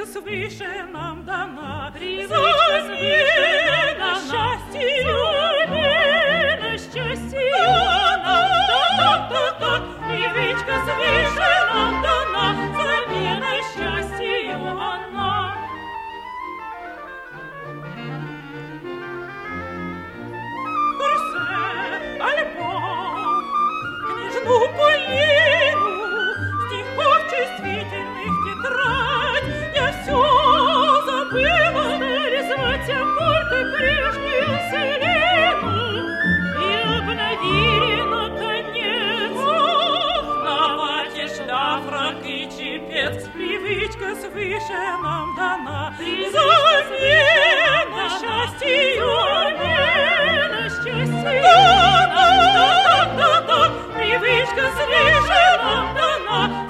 Привычка свыше нам дана, привычка свыше нам счастье, на счастье нам дана, привычка свыше нам дана, замена счастью она. Корсе, альбом, книжну Полину, стихов чувствительных тетрадь, я все забыла, стали звать только прежнюю Селену, и обновили наконец. Ох, на шляфрак и чепец, привычка свыше нам дана, замена счастью, замена счастью. Привычка свыше нам дана,